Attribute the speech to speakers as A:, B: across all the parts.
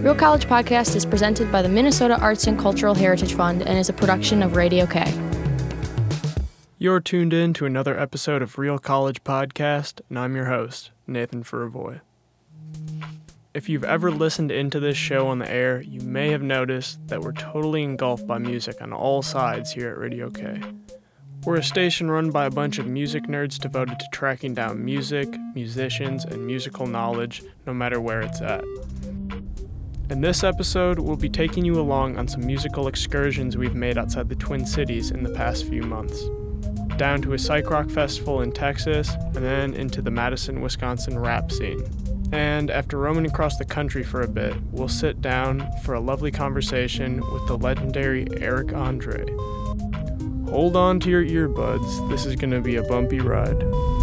A: Real College Podcast is presented by the Minnesota Arts and Cultural Heritage Fund and is a production of Radio K.
B: You're tuned in to another episode of Real College Podcast, and I'm your host, Nathan Furavoy. If you've ever listened into this show on the air, you may have noticed that we're totally engulfed by music on all sides here at Radio K. We're a station run by a bunch of music nerds devoted to tracking down music, musicians, and musical knowledge, no matter where it's at. In this episode, we'll be taking you along on some musical excursions we've made outside the Twin Cities in the past few months. Down to a psych rock festival in Texas, and then into the Madison, Wisconsin rap scene. And after roaming across the country for a bit, we'll sit down for a lovely conversation with the legendary Eric Andre. Hold on to your earbuds, this is going to be a bumpy ride.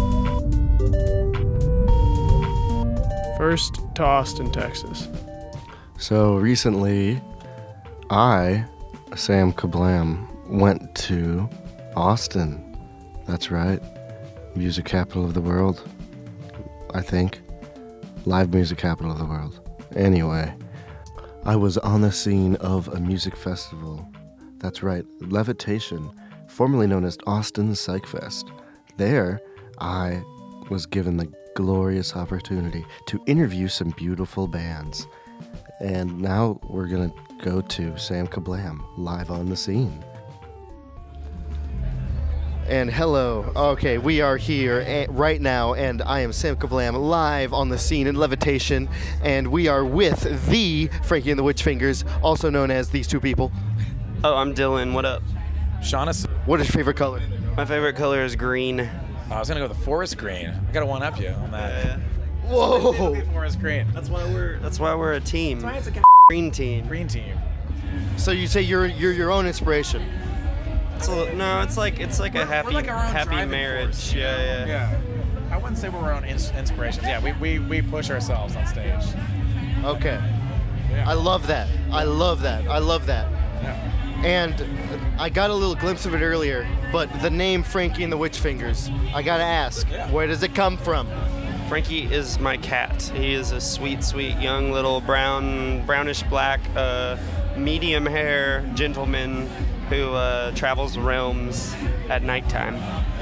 B: First to Austin, Texas.
C: So recently, I, Sam Kablam, went to Austin. That's right. Music capital of the world, I think. Live music capital of the world. Anyway, I was on the scene of a music festival. That's right, Levitation, formerly known as Austin Psych Fest. There, I was given the glorious opportunity to interview some beautiful bands. And now we're going to go to Sam Kablam, live on the scene. And hello. Okay, we are here right now, and I am Sam Kablam, live on the scene in Levitation, and we are with the Frankie and the Witch Fingers, also known as these two people.
D: Oh, I'm Dylan. What up?
E: Shaughnessy.
C: What is your favorite color?
D: My favorite color is green.
E: I was gonna go with the forest green. I gotta one up you on that.
D: Yeah.
C: Whoa!
E: Forest green.
D: That's why we're a team.
E: That's why it's a
D: Green team.
E: green team.
C: So you say you're your own inspiration?
D: It's like a happy
E: We're like our own
D: happy
E: driving
D: marriage.
E: force.
D: Yeah.
E: I wouldn't say we're our own inspirations. Yeah, we push ourselves on stage.
C: Okay.
E: Yeah.
C: I love that.
E: Yeah.
C: And I got a little glimpse of it earlier, but the name Frankie and the Witch Fingers, I gotta ask, where does it come from?
D: Frankie is my cat. He is a sweet, sweet young little brownish black, medium hair gentleman who travels realms at nighttime.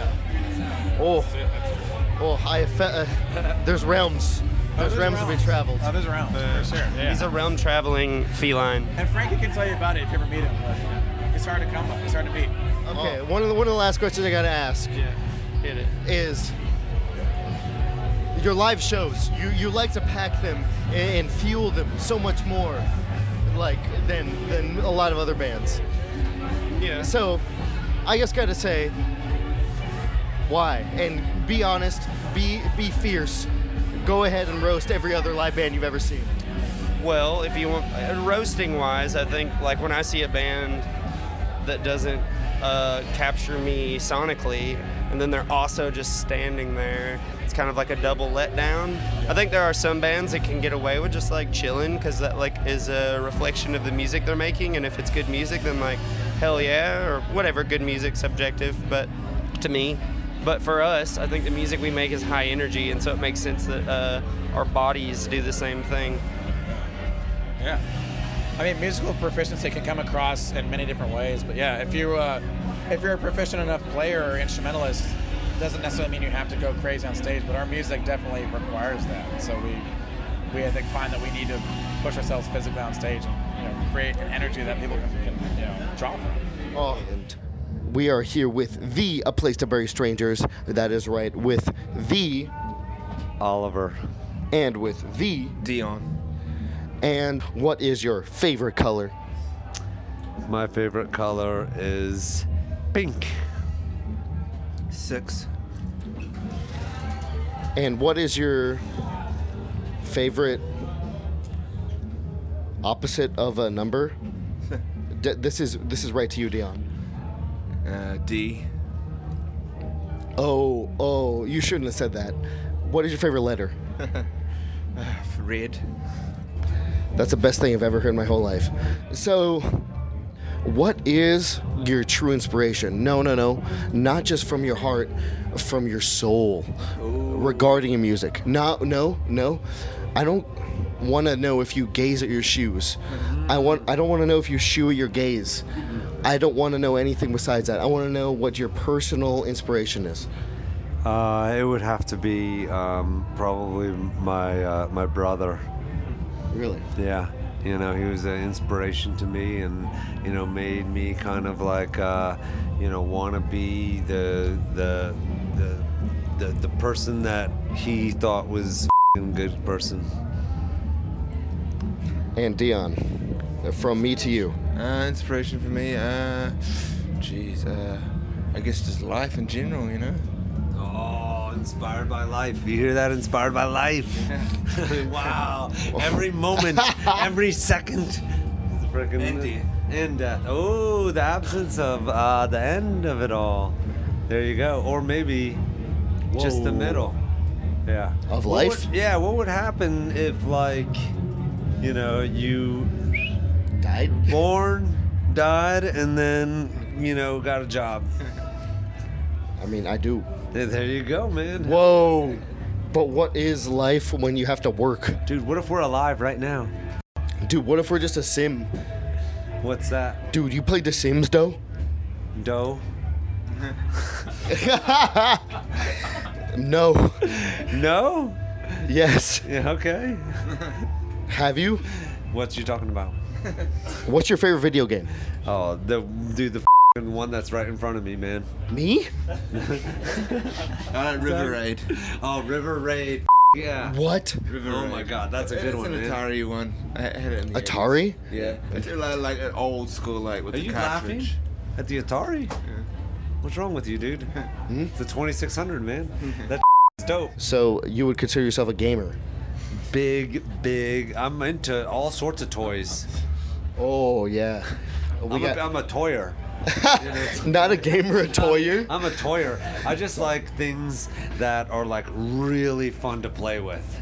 C: There's realms. There's realms to be traveled.
E: Oh, there's realms, for sure. Yeah.
D: He's a realm traveling feline.
E: And Frankie can tell you about it if you ever meet him. But it's hard to come up. It's hard to beat.
C: Okay, one of the last questions I gotta ask
D: Get it.
C: is your live shows. You like to pack them and fuel them so much more, like than a lot of other bands.
D: Yeah.
C: So, I just gotta say, why? And be honest, be fierce. Go ahead and roast every other live band you've ever seen.
D: Well, if you want, roasting wise, I think like when I see a band that doesn't capture me sonically, and then they're also just standing there, it's kind of like a double letdown. I think there are some bands that can get away with just like chilling because that like is a reflection of the music they're making, and if it's good music, then like hell yeah, or whatever. Good music, subjective, but to me. But for us, I think the music we make is high energy, and so it makes sense that our bodies do the same thing.
E: Yeah. I mean, musical proficiency can come across in many different ways, but yeah, if you're a proficient enough player or instrumentalist, it doesn't necessarily mean you have to go crazy on stage, but our music definitely requires that. And so we I think find that we need to push ourselves physically on stage and create an energy that people can draw from.
C: And we are here with A Place to Bury Strangers. That is right, with the
F: Oliver.
C: And with the
F: Dion.
C: And what is your favorite color?
F: My favorite color is pink. 6.
C: And what is your favorite opposite of a number? This is right to you, Dion.
F: D.
C: Oh, you shouldn't have said that. What is your favorite letter?
F: Red.
C: That's the best thing I've ever heard in my whole life. So, what is your true inspiration? No. Not just from your heart, from your soul regarding your music. No. I don't want to know if you gaze at your shoes. I don't want to know if you shoe at your gaze. I don't want to know anything besides that. I want to know what your personal inspiration is.
F: It would have to be probably my brother.
C: Really?
F: Yeah, he was an inspiration to me, and made me kind of like want to be the person that he thought was a good person.
C: And Dion, from me to you.
G: Inspiration for me, I guess just life in general,
F: Oh, inspired by life. You hear that? Inspired by life. Wow. Every moment, every second. And death. Oh, the absence of the end of it all. There you go. Or maybe just the middle. Yeah.
C: Of life?
F: What would happen if, you
C: Died?
F: born, died, and then, got a job?
C: I mean, I do.
F: There you go, man.
C: Whoa. But what is life when you have to work?
F: Dude, what if we're alive right now?
C: Dude, what if we're just a sim?
F: What's that?
C: Dude, you played The Sims, though?
F: Dough?
C: No.
F: No?
C: Yes.
F: Yeah, okay.
C: Have you?
F: What you talking about?
C: What's your favorite video game?
F: Oh, the one that's right in front of me, man.
C: Me?
G: River Raid.
F: Oh, River Raid. Yeah.
C: What?
G: River
F: Oh
G: Raid.
F: my God, that's a good one,
G: It's an
F: man.
G: Atari one. I had it in the
C: Atari?
G: 80s. Yeah. It's like an old school, with
F: Are
G: the
F: you laughing
G: cartridge.
F: at the Atari? What's wrong with you, dude? It's the 2600, man. That is dope.
C: So you would consider yourself a gamer?
F: Big. I'm into all sorts of toys.
C: Oh, yeah.
F: I'm a toyer.
C: Not a gamer, a toyer?
F: I'm a toyer. I just like things that are really fun to play with.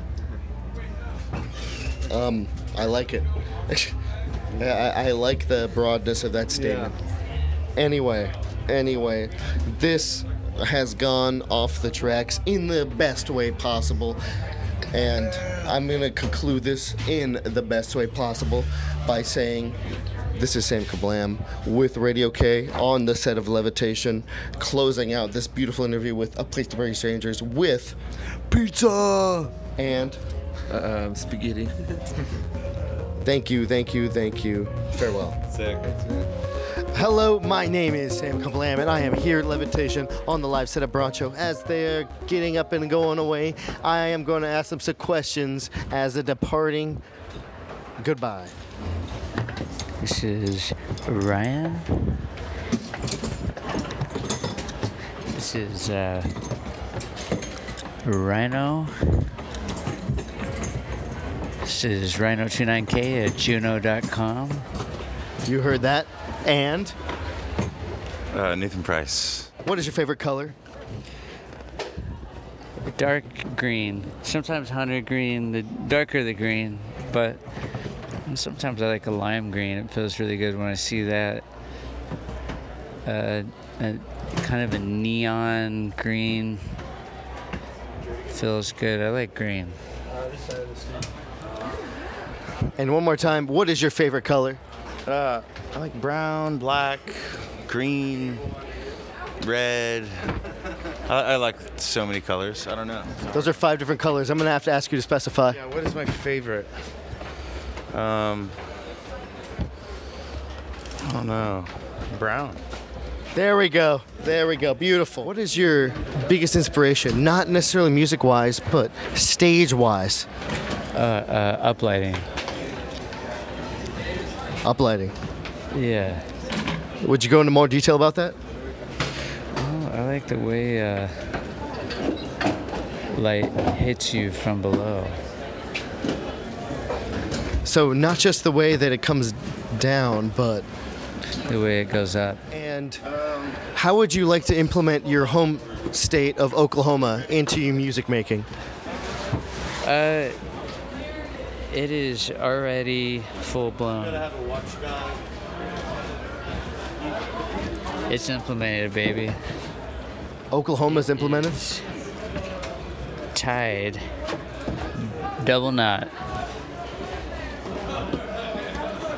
C: I like it. I like the broadness of that statement. Anyway, this has gone off the tracks in the best way possible. And I'm going to conclude this in the best way possible by saying this is Sam Kablam with Radio K on the set of Levitation, closing out this beautiful interview with A Place to Bury Strangers with pizza and
G: spaghetti.
C: Thank you. Farewell.
F: Sick.
C: Hello, my name is Sam Kablam, and I am here at Levitation on the live set of Broncho. As they're getting up and going away, I am going to ask them some questions as a departing goodbye.
H: This is Ryan. This is Rhino. This is Rhino29K at Juno.com.
C: You heard that? And
G: Nathan Price.
C: what is your favorite color?
H: Dark green. Sometimes hunter green, the darker the green, but sometimes I like a lime green. It feels really good when I see that. A kind of a neon green. Feels good. I like green.
C: And one more time, what is your favorite color?
I: I like brown, black, green, red. I like so many colors. I don't know.
C: Those are 5 different colors. I'm going to have to ask you to specify.
G: Yeah, what is my favorite?
I: I don't know. Brown.
C: There we go. Beautiful. What is your biggest inspiration? Not necessarily music-wise, but stage-wise.
H: Uplighting.
C: Uplighting.
H: Yeah.
C: Would you go into more detail about that?
H: Oh, I like the way light hits you from below.
C: So not just the way that it comes down, but
H: The way it goes up.
C: And how would you like to implement your home state of Oklahoma into your music making?
H: It is already full blown. It's implemented, baby.
C: Oklahoma's implemented?
H: Tied. Double knot.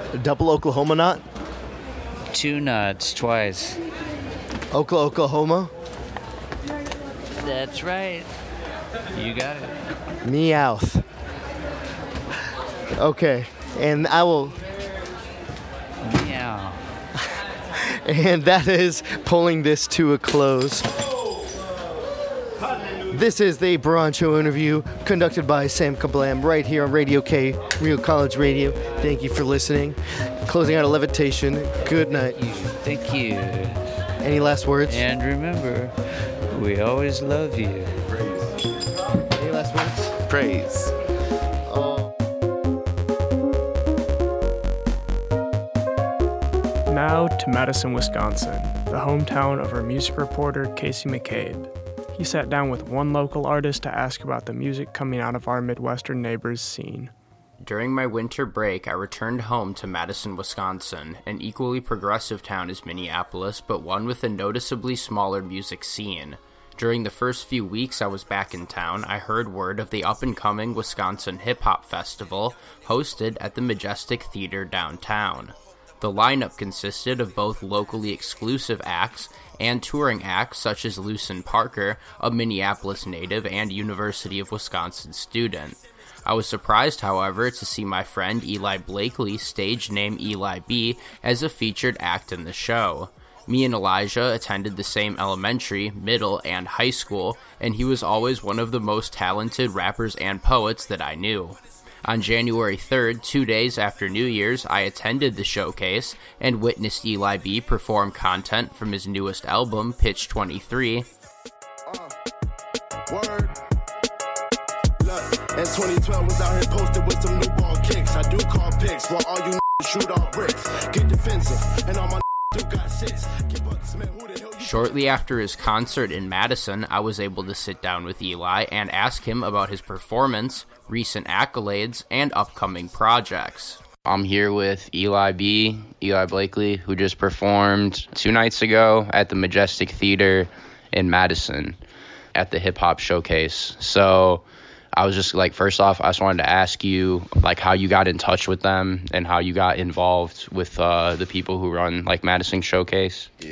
C: Double Oklahoma knot?
H: 2 knots, twice.
C: Oklahoma?
H: That's right. You got it.
C: Meowth. Okay, and I will...
H: Meow.
C: And that is pulling this to a close. This is the Broncho interview conducted by Sam Kablam right here on Radio K, Real College Radio. Thank you for listening. Closing out a levitation. Good night.
H: Thank you.
C: Any last words?
H: And remember, we always love you.
C: Any last words?
G: Praise.
B: Now to Madison, Wisconsin, the hometown of our music reporter, Casey McCabe. He sat down with one local artist to ask about the music coming out of our Midwestern neighbors' scene.
J: During my winter break, I returned home to Madison, Wisconsin, an equally progressive town as Minneapolis, but one with a noticeably smaller music scene. During the first few weeks I was back in town, I heard word of the up-and-coming Wisconsin Hip Hop Festival hosted at the Majestic Theater downtown. The lineup consisted of both locally exclusive acts and touring acts such as Lucien Parker, a Minneapolis native and University of Wisconsin student. I was surprised, however, to see my friend Eli Blakely, stage name Eli B, as a featured act in the show. Me and Elijah attended the same elementary, middle, and high school, and he was always one of the most talented rappers and poets that I knew. On January 3rd, 2 days after New Year's, I attended the showcase and witnessed Eli B perform content from his newest album, Pitch 23.
K: Word. Look, in 2012 was out here posted with some new ball kicks. I do call picks while all you shoot all bricks. Get defensive, and all my do got six.
J: Shortly after his concert in Madison, I was able to sit down with Eli and ask him about his performance, recent accolades, and upcoming projects. I'm here with Eli B, Eli Blakely, who just performed 2 nights ago at the Majestic Theater in Madison at the Hip Hop Showcase. So I was just like, first off, I just wanted to ask you like how you got in touch with them and how you got involved with the people who run like Madison Showcase.
L: Yeah.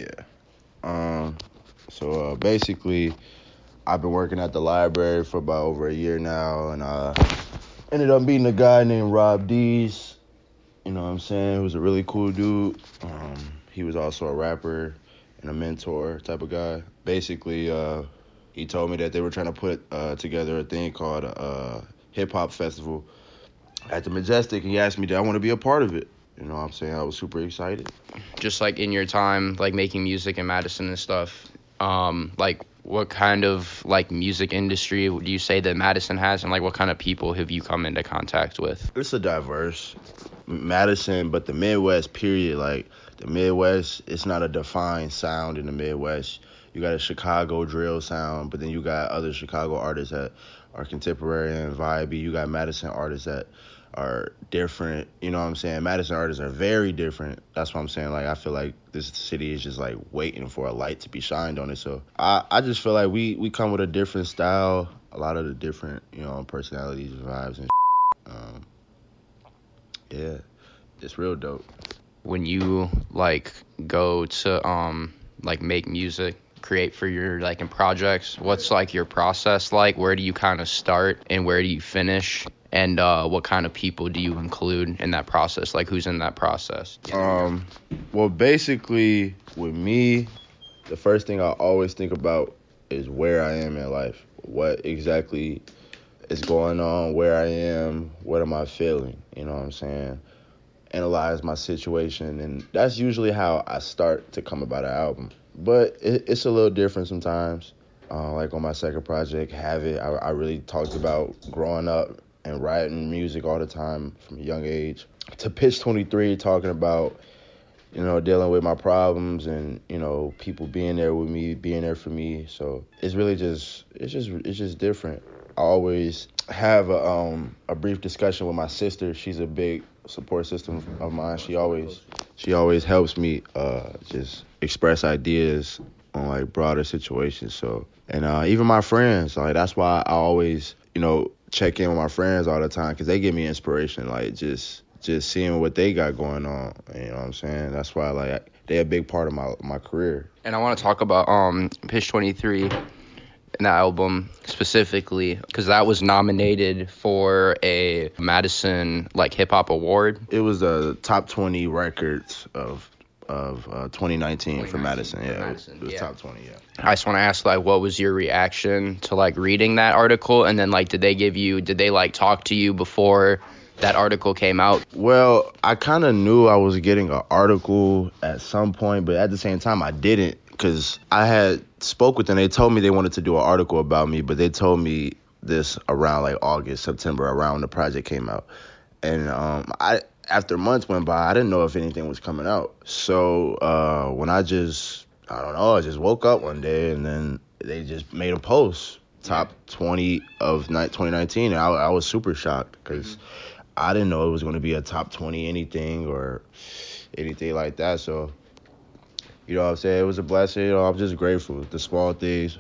L: So basically, I've been working at the library for about over a year now, and ended up meeting a guy named Rob Dees. You know what I'm saying? He was a really cool dude. He was also a rapper and a mentor type of guy. Basically, he told me that they were trying to put together a thing called a hip-hop festival at the Majestic, and he asked me, did I want to be a part of it? You know what I'm saying? I was super excited.
J: Just like in your time, like making music in Madison and stuff, like what kind of like music industry do you say that Madison has, and like what kind of people have you come into contact with?
L: It's a diverse Madison, but the Midwest period, like the Midwest, it's not a defined sound in the Midwest. You got a Chicago drill sound, but then you got other Chicago artists that are contemporary and vibey. You got Madison artists that are different, you know what I'm saying? Madison artists are very different. That's what I'm saying. Like, I feel like this city is just like waiting for a light to be shined on it. So I just feel like we come with a different style, a lot of the different, you know, personalities, vibes, and yeah, it's real dope.
J: When you like go to like make music, create for your like in projects, what's like your process like? Where do you kind of start and where do you finish? And what kind of people do you include in that process? Like, who's in that process?
L: Well, basically, with me, the first thing I always think about is where I am in life. What exactly is going on, where I am, what am I feeling, you know what I'm saying? Analyze my situation, and that's usually how I start to come about an album. But it's a little different sometimes. Like on my second project, Have It, I really talked about growing up and writing music all the time from a young age. To Pitch 23, talking about, you know, dealing with my problems and, you know, people being there with me, being there for me. So it's really just, it's just different. I always have a brief discussion with my sister. She's a big support system of mine. She always helps me just express ideas on like broader situations. So, and even my friends, like that's why I always, you know, check in with my friends all the time because they give me inspiration. Like just just seeing what they got going on. You know what I'm saying? That's why like they're a big part of my career.
J: And I want to talk about Pitch 23 and that album specifically because that was nominated for a Madison like hip hop award.
L: It was the top 20 records of 2019 for Madison. Yeah, it was top 20. Yeah.
J: I just want to ask, like, what was your reaction to like reading that article, and then like did they like talk to you before that article came out?
L: Well, I kind of knew I was getting an article at some point, but at the same time I didn't, because I had spoke with them. They told me they wanted to do an article about me, but they told me this around like August, September, around when the project came out, and after months went by, I didn't know if anything was coming out. So when I just woke up one day and then they just made a post, top 20 of 2019. And I was super shocked because I didn't know it was going to be a top 20 anything or anything like that. So, you know what I'm saying? It was a blessing. You know, I'm just grateful. The small things,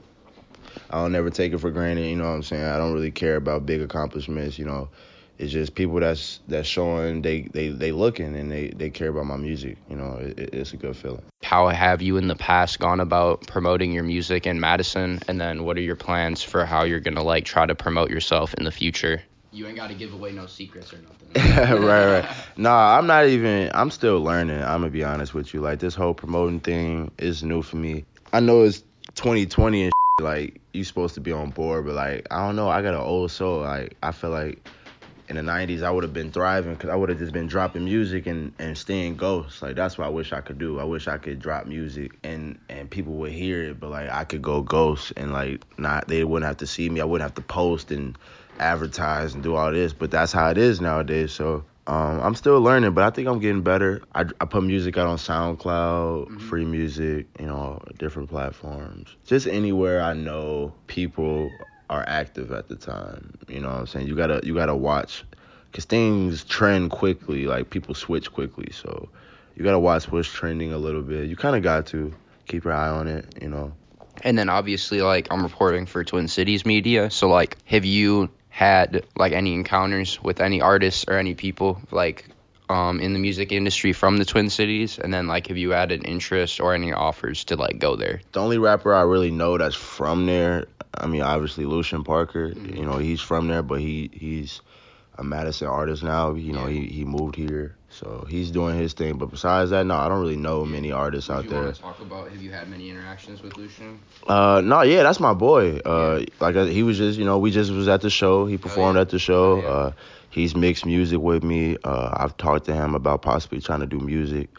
L: I don't never take it for granted. You know what I'm saying? I don't really care about big accomplishments, you know. It's just people that's showing they looking and they care about my music. You know, it's a good feeling.
J: How have you in the past gone about promoting your music in Madison? And then what are your plans for how you're going to like try to promote yourself in the future? You ain't got to give away no secrets or nothing.
L: Right. Nah, I'm still learning. I'm going to be honest with you. Like, this whole promoting thing is new for me. I know it's 2020 and like, you supposed to be on board, but like, I don't know. I got an old soul. Like, I feel like in the 90s, I would have been thriving because I would have just been dropping music and staying ghost. Like, that's what I wish I could do. I wish I could drop music and people would hear it, but, like, I could go ghost and, like, they wouldn't have to see me. I wouldn't have to post and advertise and do all this, but that's how it is nowadays. So I'm still learning, but I think I'm getting better. I put music out on SoundCloud, free music, you know, different platforms. Just anywhere I know people are active at the time. You know what I'm saying? You gotta watch, because things trend quickly, like people switch quickly, so you gotta watch what's trending a little bit. You kind of got to keep your eye on it, you know.
J: And then obviously, like, I'm reporting for Twin Cities Media, so like, have you had like any encounters with any artists or any people like in the music industry from the Twin Cities? And then like, have you had an interest or any offers to like go there?
L: The only rapper I really know that's from there, I mean, obviously Lucian Parker, you know, he's from there, but he's a Madison artist now. You know, he moved here, so he's doing his thing. But besides that, no, I don't really know many artists out there.
J: Want to talk about, have you had many interactions with Lucian?
L: No, yeah, that's my boy. Like, he was just, you know, we just was at the show. He performed at the show. He's mixed music with me. I've talked to him about possibly trying to do music.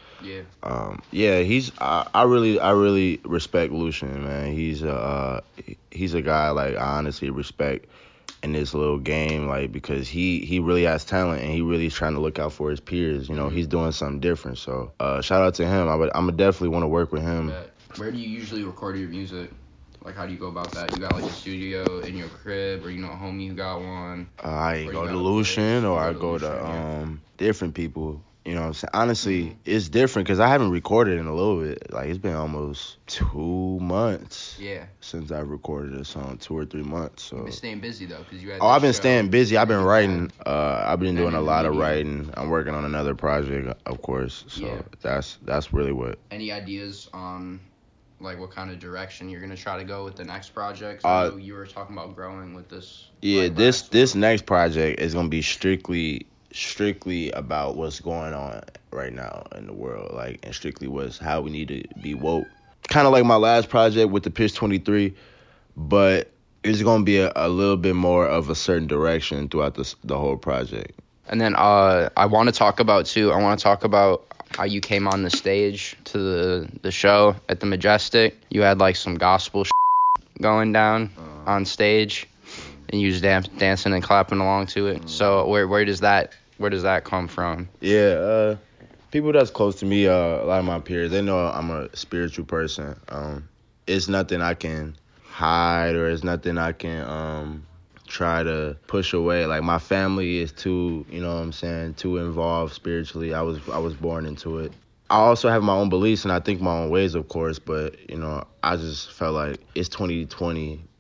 L: I really respect Lucian, man. He's a guy, like, I honestly respect in this little game, like, because he really has talent and he really is trying to look out for his peers. You know, he's doing something different. So shout out to him. I'm definitely want to work with him.
J: Where do you usually record your music? Like, how do you go about that? You got like a studio in your crib, or you know a homie who got one?
L: I go to Lucian, or I go to different people. You know what I'm saying? Honestly, it's different because I haven't recorded in a little bit. Like, it's been almost 2 months since I recorded a song, 2 or 3 months. So.
J: You've been staying busy, though, because you had
L: I've been staying busy. I've been writing. I've been doing a lot of writing. I'm working on another project, of course. So that's really what.
J: Any ideas on, like, what kind of direction you're going to try to go with the next project? I know you were talking about growing with this.
L: Yeah, this next project is going to be strictly about what's going on right now in the world, like, and strictly how we need to be woke. Kind of like my last project with the Pitch 23, but it's going to be a little bit more of a certain direction throughout the whole project.
J: And then I want to talk about how you came on the stage to the show at the Majestic. You had like some gospel going down on stage, and you was dancing and clapping along to it. So where does that come from?
L: Yeah, people that's close to me, a lot of my peers, they know I'm a spiritual person. It's nothing I can hide, or it's nothing I can try to push away. Like, my family is too, you know what I'm saying, too involved spiritually. I was born into it. I also have my own beliefs and I think my own ways, of course, but, you know, I just felt like it's 2020.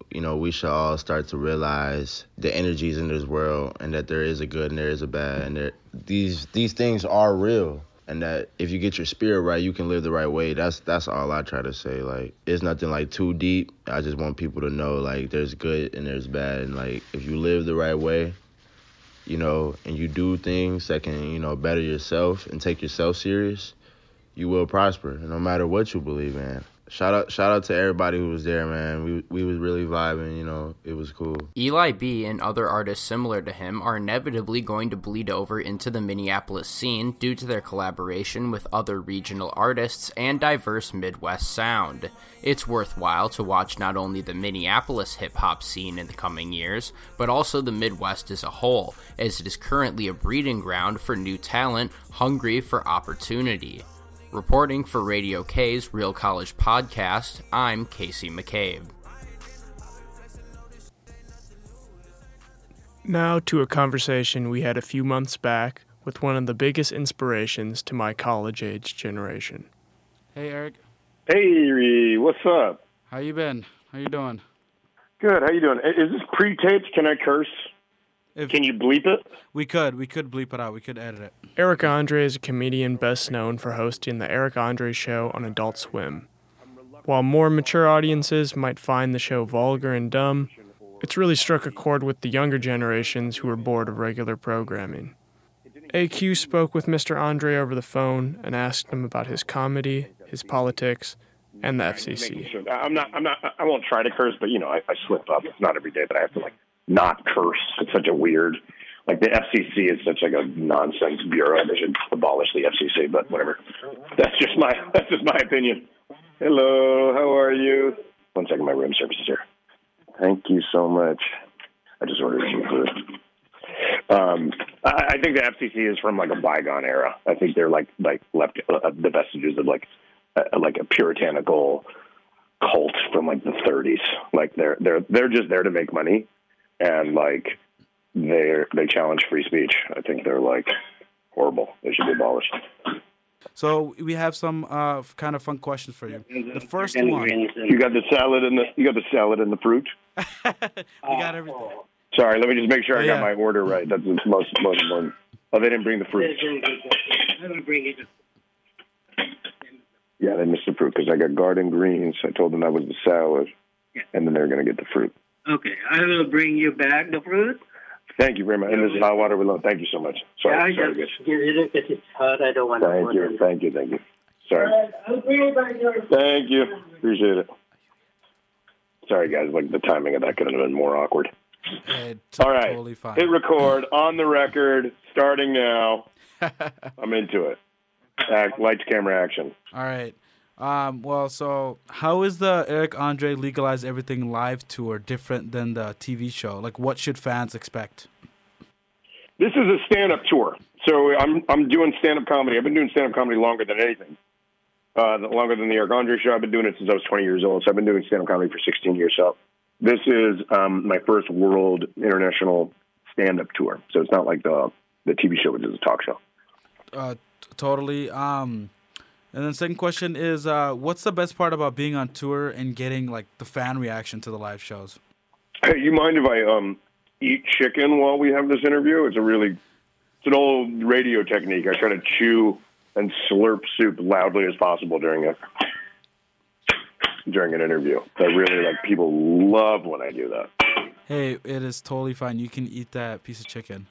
L: we should all start to realize the energies in this world, and that there is a good and there is a bad, and these things are real, and that if you get your spirit right, you can live the right way. That's all I try to say. Like, it's nothing like too deep. I just want people to know, like, there's good and there's bad, and like if you live the right way, and you do things that can, better yourself and take yourself serious, you will prosper, no matter what you believe in. Shout out to everybody who was there, man. We was really vibing, it was cool.
J: Eli B and other artists similar to him are inevitably going to bleed over into the Minneapolis scene due to their collaboration with other regional artists and diverse Midwest sound. It's worthwhile to watch not only the Minneapolis hip-hop scene in the coming years, but also the Midwest as a whole, as it is currently a breeding ground for new talent hungry for opportunity. Reporting for Radio K's Real College Podcast, I'm Casey McCabe.
B: Now to a conversation we had a few months back with one of the biggest inspirations to my college-age generation.
M: Hey, Eric.
N: Hey, what's up?
M: How you been? How you doing?
N: Good. How you doing? Is this pre-taped? Can I curse? Can you bleep it?
M: We could bleep it out. We could edit it.
B: Eric Andre is a comedian best known for hosting The Eric Andre Show on Adult Swim. While more mature audiences might find the show vulgar and dumb, it's really struck a chord with the younger generations who are bored of regular programming. AQ spoke with Mr. Andre over the phone and asked him about his comedy, his politics, and the FCC.
N: Sure. I won't try to curse, but, I slip up. It's not every day that I have to, not curse. It's such a weird, the FCC is such a nonsense bureau. They should abolish the FCC, but whatever. That's just my opinion. Hello, how are you? 1 second, my room service is here. Thank you so much. I just ordered some food. I think the FCC is from a bygone era. I think they're left the vestiges of a puritanical cult from the 30s. They're just there to make money. And they challenge free speech. I think they're horrible. They should be abolished.
M: So we have some kind of fun questions for you. The first one.
N: You got the salad and the fruit.
M: We got everything.
N: Sorry, let me just make sure I got my order right. That's the most important. Oh, they didn't bring the fruit. Yeah, they missed the fruit because I got garden greens. I told them that was the salad, and then they're going to get the fruit.
O: Okay, I will bring you back the fruit.
N: Thank you very much. And this is hot water with love. Thank you so much. Sorry,
O: guys. Give it because it's hot. I don't want to.
N: Thank you. Sorry.
O: I'll bring it back your.
N: Thank you. Appreciate it. Sorry, guys. The timing of that could have been more awkward. All right.
M: Totally fine.
N: Hit record on the record. Starting now. I'm into it. Lights, camera, action.
M: All right. So how is the Eric Andre Legalize Everything live tour different than the TV show? What should fans expect?
N: This is a stand-up tour. So I'm doing stand-up comedy. I've been doing stand-up comedy longer than anything. Longer than the Eric Andre show. I've been doing it since I was 20 years old. So I've been doing stand-up comedy for 16 years. So this is my first world international stand-up tour. So it's not like the TV show, which is a talk show.
M: Totally. And then second question is, what's the best part about being on tour and getting the fan reaction to the live shows?
N: Hey, you mind if I eat chicken while we have this interview? It's an old radio technique. I try to chew and slurp soup loudly as possible during an interview. People love when I do that.
M: Hey, it is totally fine. You can eat that piece of chicken.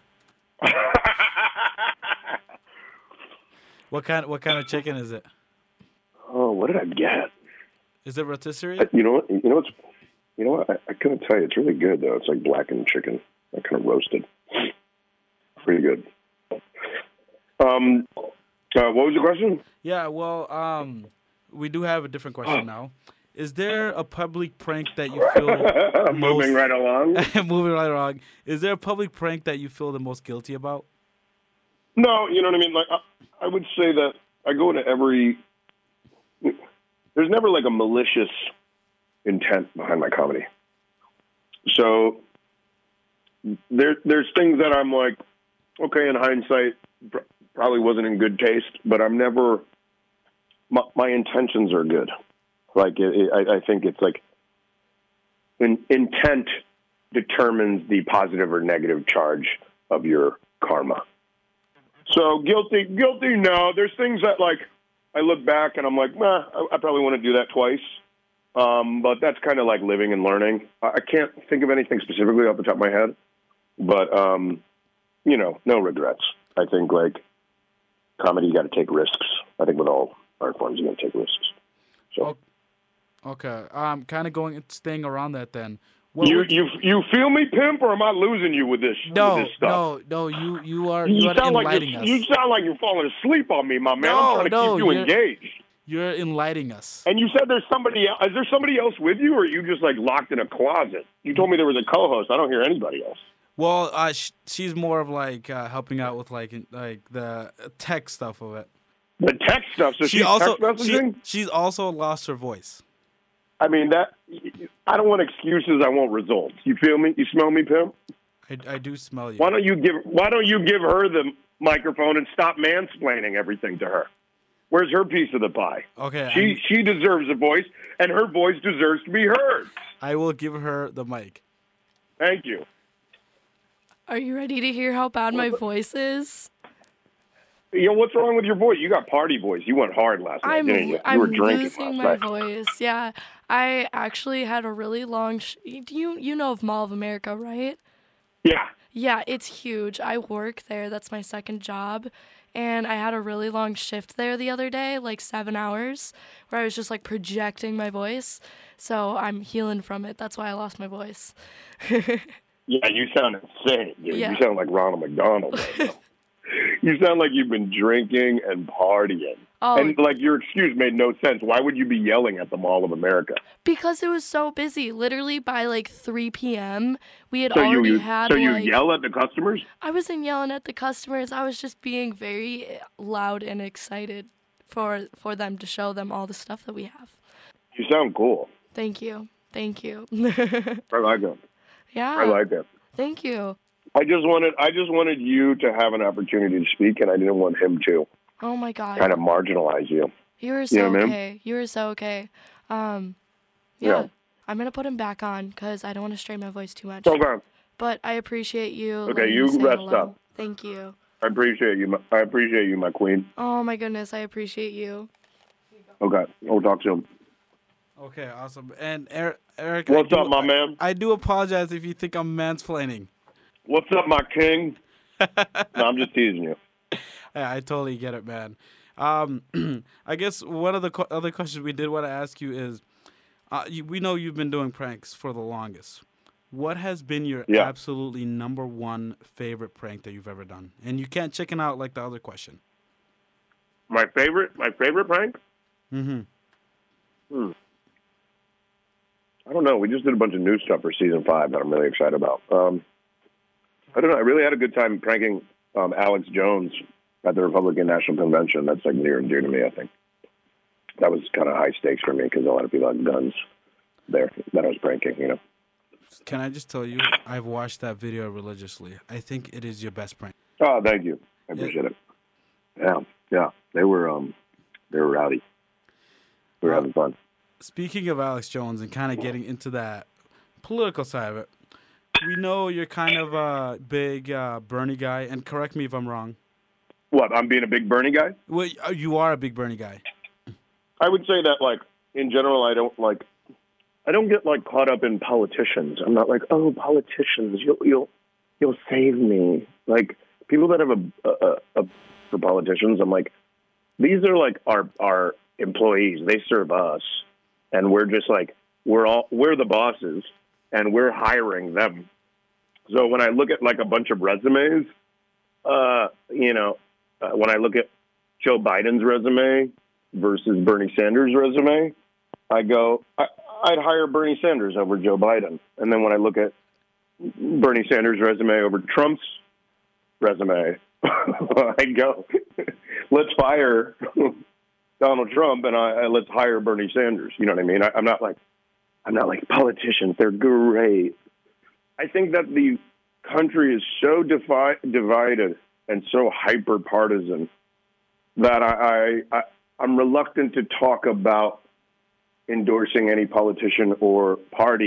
M: What kind of chicken is it?
N: Oh, what did I get?
M: Is it rotisserie?
N: You know what? I couldn't tell you. It's really good though. It's blackened chicken, kind of roasted. Pretty good. What was the question?
M: Yeah, well, we do have a different question now. Is there a public prank that you feel
N: moving right along?
M: Moving right along. Is there a public prank that you feel the most guilty about?
N: No, you know what I mean? I would say that I go to every... There's never a malicious intent behind my comedy. So there's things that I'm okay, in hindsight, probably wasn't in good taste, but I'm never... My intentions are good. I think it's intent determines the positive or negative charge of your karma. So guilty, no. There's things that, like, I look back and I'm like, I probably want to do that twice. But that's kind of like living and learning. I can't think of anything specifically off the top of my head. But, no regrets. I think, like, comedy, you got to take risks. I think with all art forms, you got to take risks. So.
M: Okay. Kind of staying around that then.
N: You feel me, pimp, or am I losing you with this?
M: No,
N: with this stuff?
M: no. You are
N: sound like
M: enlightening us.
N: You sound like you're falling asleep on me, my man. I'm trying to keep you engaged.
M: You're enlightening us.
N: And you said there's somebody else. Is there somebody else with you, or are you just like locked in a closet? You told me there was a co-host. I don't hear anybody else.
M: Well, she's more of like helping out with like the tech stuff of it.
N: The tech stuff. So she's text messaging.
M: She's also lost her voice.
N: I mean, I don't want excuses. I want results. You feel me? You smell me, pimp?
M: I do smell you.
N: Why don't you give her the microphone and stop mansplaining everything to her? Where's her piece of the pie?
M: Okay.
N: She deserves a voice, and her voice deserves to be heard.
M: I will give her the mic.
N: Thank you.
P: Are you ready to hear how bad my voice is?
N: What's wrong with your voice? You got party voice. You went hard last night, didn't you? You were drinking
P: losing
N: last
P: my
N: night.
P: voice. Yeah, I actually had a really long. You know of Mall of America, right?
N: Yeah.
P: Yeah, it's huge. I work there. That's my second job. And I had a really long shift there the other day, like 7 hours, where I was just like projecting my voice. So I'm healing from it. That's why I lost my voice.
N: Yeah, you sound insane, dude.
P: Yeah.
N: You sound like Ronald McDonald right now. You sound like you've been drinking and partying.
P: Oh.
N: And, like, your excuse made no sense. Why would you be yelling at the Mall of America?
P: Because it was so busy. Literally by like 3 p.m., we had already had.
N: So you yell at the customers?
P: I wasn't yelling at the customers. I was just being very loud and excited for them to show them all the stuff that we have.
N: You sound cool.
P: Thank you. Thank you.
N: I like it.
P: Yeah.
N: I like it.
P: Thank you.
N: I just wanted you to have an opportunity to speak, and I didn't want him to
P: Oh my God.
N: kind of marginalize you.
P: You were
N: You
P: so
N: know what I mean?
P: okay. You were so okay. Yeah.
N: Yeah.
P: I'm gonna put him back on because I don't want to strain my voice too much.
N: Okay.
P: But I appreciate you.
N: Okay,
P: letting
N: you
P: me say
N: rest
P: hello.
N: up.
P: Thank you.
N: I appreciate you, my queen.
P: Oh my goodness, I appreciate you.
N: Okay, we'll talk soon.
M: Okay, awesome. And Eric,
N: What's up, my man?
M: I do apologize if you think I'm mansplaining.
N: What's up, my king? No, I'm just teasing you.
M: I totally get it, man. I guess one of the other questions we did want to ask you is, we know you've been doing pranks for the longest. What has been your absolutely number one favorite prank that you've ever done? And you can't chicken out like the other question.
N: My favorite prank?
M: Mm-hmm.
N: I don't know. We just did a bunch of new stuff for season 5 that I'm really excited about. I don't know. I really had a good time pranking Alex Jones at the Republican National Convention. That's like near and dear to me, I think. That was kind of high stakes for me because a lot of people had guns there that I was pranking, you know.
M: Can I just tell you, I've watched that video religiously. I think it is your best prank.
N: Oh, thank you. I appreciate it. Yeah. They were rowdy. We were having fun.
M: Speaking of Alex Jones and kind of getting into that political side of it, we know you're kind of a big Bernie guy, and correct me if I'm wrong.
N: What, I'm being a big Bernie guy?
M: Well, you are a big Bernie guy.
N: I would say that, like, in general, I don't get like caught up in politicians. I'm not like, oh, politicians, you'll save me. Like, people that have a for politicians, I'm like, these are like our employees. They serve us, and we're just like we're the bosses, and we're hiring them. So when I look at like a bunch of resumes, when I look at Joe Biden's resume versus Bernie Sanders' resume, I go, I'd hire Bernie Sanders over Joe Biden. And then when I look at Bernie Sanders' resume over Trump's resume, I go, let's fire Donald Trump and let's hire Bernie Sanders. You know what I mean? I'm not like politicians. They're great. I think that the country is so divided and so hyper partisan that I'm reluctant to talk about endorsing any politician or party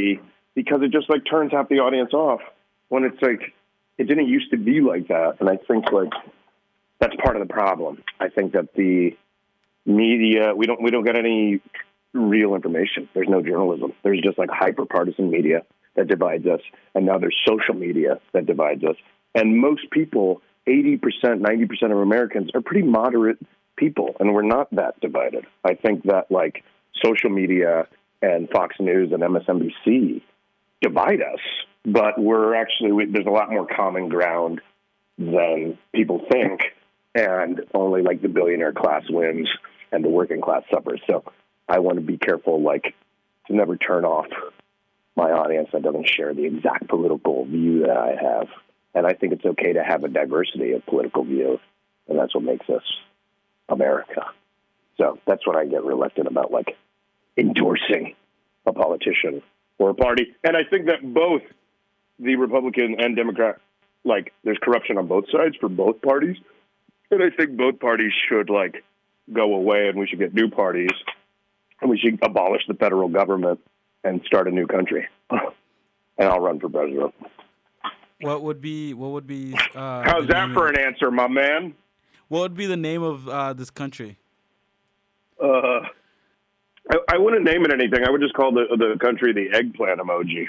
N: because it just like turns half the audience off when it's like, it didn't used to be like that. And I think like that's part of the problem. I think that the media, we don't get any real information. There's no journalism. There's just like hyper partisan media that divides us. And now there's social media that divides us. And most people, 80%, 90% of Americans are pretty moderate people. And we're not that divided. I think that like social media and Fox News and MSNBC divide us, but we're actually, there's a lot more common ground than people think. And only like the billionaire class wins and the working class suffers. So I want to be careful, like, to never turn off my audience that doesn't share the exact political view that I have. And I think it's okay to have a diversity of political views, and that's what makes us America. So that's what I get reluctant about, like, endorsing a politician or a party. And I think that both the Republican and Democrat, like, there's corruption on both sides for both parties. And I think both parties should, like, go away, and we should get new parties. And we should abolish the federal government and start a new country. And I'll run for president.
M: What would be
N: how's that for an answer, my man?
M: What would be the name of this country?
N: I wouldn't name it anything. I would just call the country the eggplant emoji.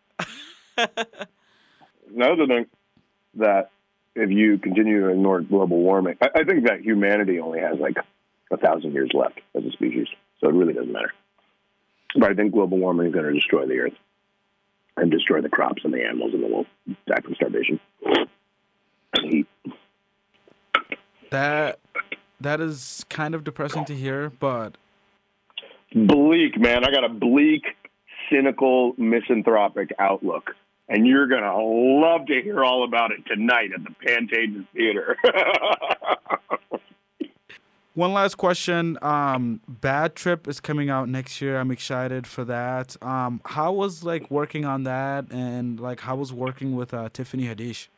N: Another thing that if you continue to ignore global warming, I think that humanity only has like 1,000 years left as a species. So it really doesn't matter. But I think global warming is going to destroy the earth and destroy the crops and the animals and the world. Die from starvation. Heat.
M: That is kind of depressing to hear, but
N: bleak, man. I got a bleak, cynical, misanthropic outlook. And you're going to love to hear all about it tonight at the Pantages Theater.
M: One last question. Bad Trip is coming out next year. I'm excited for that. How was like working on that, and like how was working with Tiffany Haddish?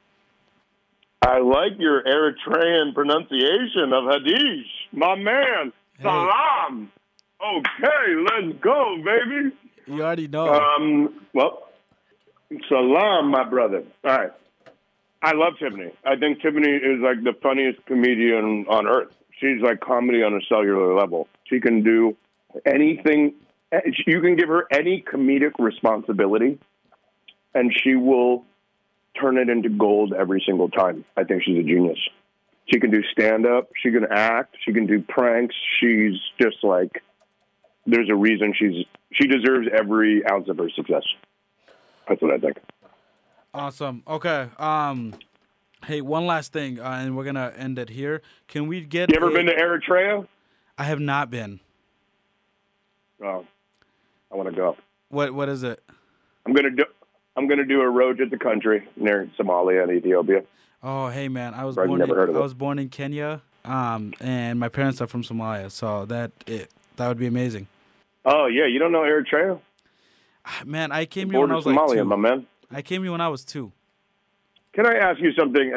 N: I like your Eritrean pronunciation of Haddish, my man. Hey. Salam. Okay, let's go, baby.
M: You already know.
N: Well, salam, my brother. All right. I love Tiffany. I think Tiffany is like the funniest comedian on earth. She's like comedy on a cellular level. She can do anything. You can give her any comedic responsibility, and she will turn it into gold every single time. I think she's a genius. She can do stand-up. She can act. She can do pranks. She's just like, there's a reason she deserves every ounce of her success. That's what I think.
M: Awesome. Okay. Hey, one last thing, and we're gonna end it here. Can we get?
N: You ever been to Eritrea?
M: I have not been.
N: Oh, I want to go.
M: What is it?
N: I'm gonna do a road to the country near Somalia and Ethiopia.
M: Oh, hey man, I was born in Kenya, and my parents are from Somalia, so that would be amazing.
N: Oh yeah, you don't know Eritrea?
M: Man, I came here when I was
N: Somalia,
M: like 2.
N: My man.
M: I came here when I was 2.
N: Can I ask you something?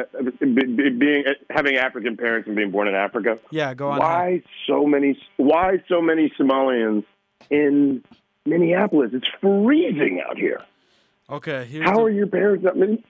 N: Having African parents and being born in Africa.
M: Yeah, go on.
N: Why so many Somalians in Minneapolis? It's freezing out here.
M: Okay.
N: How are your parents?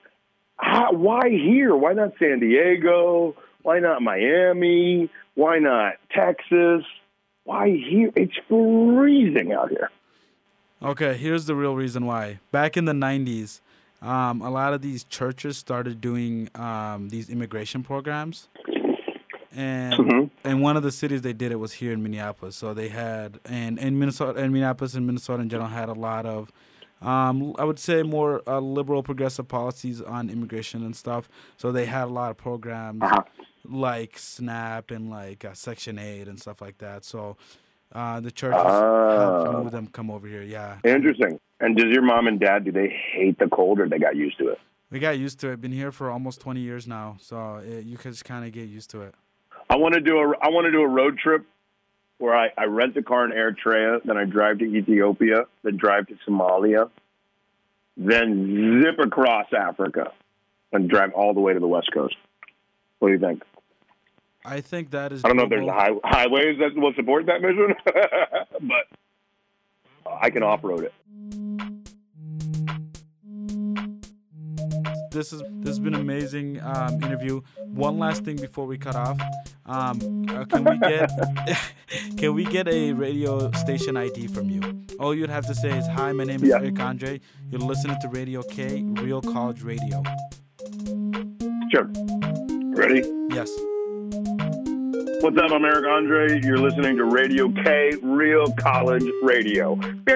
N: Why here? Why not San Diego? Why not Miami? Why not Texas? Why here? It's freezing out here.
M: Okay, here's the real reason why. Back in the 90s, a lot of these churches started doing these immigration programs. And one of the cities they did it was here in Minneapolis. So they had, and Minnesota and Minneapolis and Minnesota in general had a lot of, I would say more liberal progressive policies on immigration and stuff. So they had a lot of programs like SNAP and like Section 8 and stuff like that. So the churches helped move them come over here. Yeah.
N: Interesting. And does your mom and dad, do they hate the cold or they got used to it?
M: We got used to it. Been here for almost 20 years now. So you can just kind of get used to it.
N: I want to do a road trip where I rent a car in Eritrea, then I drive to Ethiopia, then drive to Somalia, then zip across Africa and drive all the way to the West Coast. What do you think?
M: I think that is.
N: I don't know if there's highways that will support that mission, but I can off-road it.
M: This has been an amazing interview. One last thing before we cut off. Can we get a radio station ID from you? All you'd have to say is, "Hi, my name is Eric Andre. You're listening to Radio K, Real College Radio."
N: Sure. Ready?
M: Yes.
N: What's up? I'm Eric Andre. You're listening to Radio K, Real College Radio.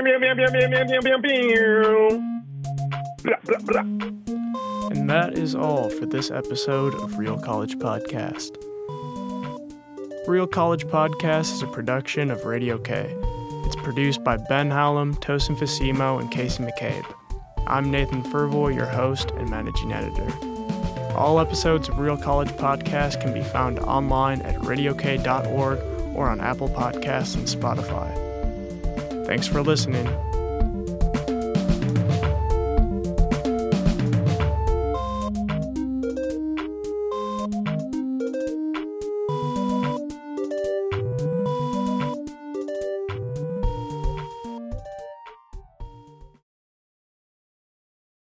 B: And that is all for this episode of Real College Podcast. Real College Podcast is a production of Radio K. It's produced by Ben Hallam, Tosin Fasimo, and Casey McCabe. I'm Nathan Furvoy, your host and managing editor. All episodes of Real College Podcast can be found online at radiok.org or on Apple Podcasts and Spotify. Thanks for listening.